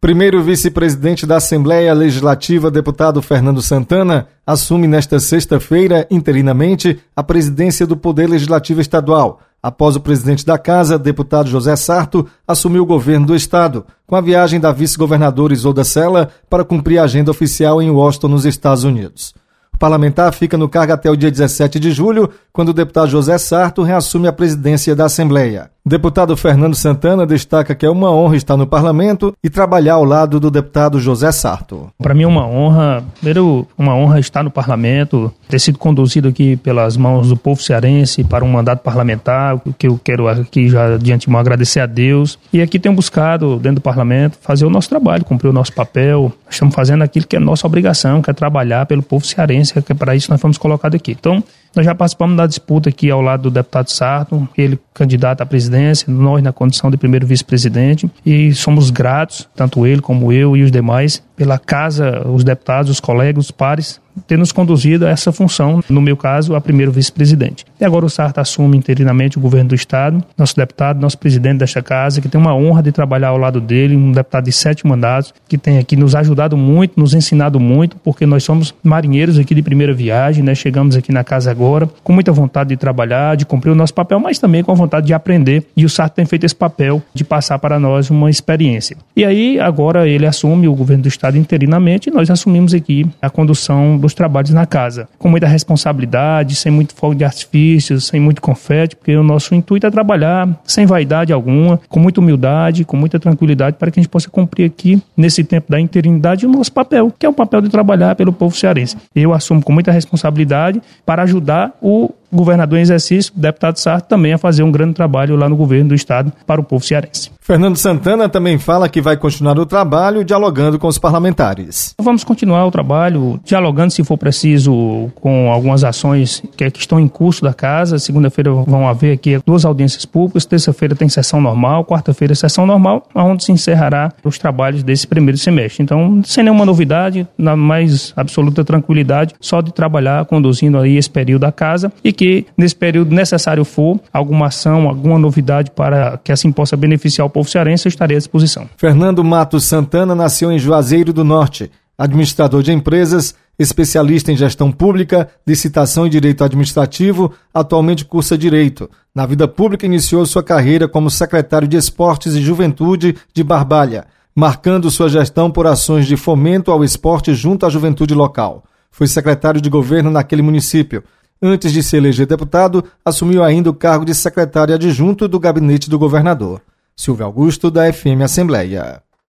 Primeiro vice-presidente da Assembleia Legislativa, deputado Fernando Santana, assume nesta sexta-feira, interinamente, a presidência do Poder Legislativo Estadual, após o presidente da Casa, deputado José Sarto, assumir o governo do Estado, com a viagem da vice-governadora Isolda Sela para cumprir a agenda oficial em Washington, nos Estados Unidos. O parlamentar fica no cargo até o dia 17 de julho, quando o deputado José Sarto reassume a presidência da Assembleia. O deputado Fernando Santana destaca que é uma honra estar no parlamento e trabalhar ao lado do deputado José Sarto. Para mim é uma honra, primeiro, uma honra estar no parlamento, ter sido conduzido aqui pelas mãos do povo cearense para um mandato parlamentar, o que eu quero aqui já de antemão agradecer a Deus. E aqui tenho buscado, dentro do parlamento, fazer o nosso trabalho, cumprir o nosso papel. Estamos fazendo aquilo que é nossa obrigação, que é trabalhar pelo povo cearense, que é para isso nós fomos colocados aqui. Então, nós já participamos da disputa aqui ao lado do deputado Sarto, ele candidato à presidência, nós na condição de primeiro vice-presidente, e somos gratos, tanto ele como eu e os demais, pela casa, os deputados, os colegas, os pares, ter nos conduzido a essa função, no meu caso, a primeiro vice-presidente. E agora o Sarto assume interinamente o governo do Estado, nosso deputado, nosso presidente desta casa, que tem uma honra de trabalhar ao lado dele, um deputado de 7 mandatos, que tem aqui nos ajudado muito, nos ensinado muito, porque nós somos marinheiros aqui de primeira viagem, né? Chegamos aqui na casa agora, com muita vontade de trabalhar, de cumprir o nosso papel, mas também com a vontade de aprender, e o Sarto tem feito esse papel de passar para nós uma experiência. E aí, agora ele assume o governo do Estado interinamente, e nós assumimos aqui a condução dos trabalhos na casa, com muita responsabilidade, sem muito fogo de artifícios, sem muito confete, porque o nosso intuito é trabalhar sem vaidade alguma, com muita humildade, com muita tranquilidade, para que a gente possa cumprir aqui, nesse tempo da interinidade, o nosso papel, que é o papel de trabalhar pelo povo cearense. Eu assumo com muita responsabilidade para ajudar o governador em exercício, o deputado Sarto, também a fazer um grande trabalho lá no governo do Estado para o povo cearense. Fernando Santana também fala que vai continuar o trabalho dialogando com os parlamentares. Vamos continuar o trabalho dialogando, se for preciso, com algumas ações que estão em curso da casa. Segunda-feira vão haver aqui 2 audiências públicas, terça-feira tem sessão normal, quarta-feira sessão normal, onde se encerrará os trabalhos desse primeiro semestre. Então, sem nenhuma novidade, na mais absoluta tranquilidade, só de trabalhar conduzindo aí esse período da casa, e que nesse período necessário for alguma ação, alguma novidade para que assim possa beneficiar o povo cearense, eu estarei à disposição. Fernando Matos Santana nasceu em Juazeiro do Norte, administrador de empresas, especialista em gestão pública, licitação e direito administrativo, atualmente cursa Direito. Na vida pública iniciou sua carreira como secretário de Esportes e Juventude de Barbalha, marcando sua gestão por ações de fomento ao esporte junto à juventude local. Foi secretário de governo naquele município. Antes de se eleger deputado, assumiu ainda o cargo de secretário adjunto do gabinete do governador. Silvio Augusto, da FM Assembleia.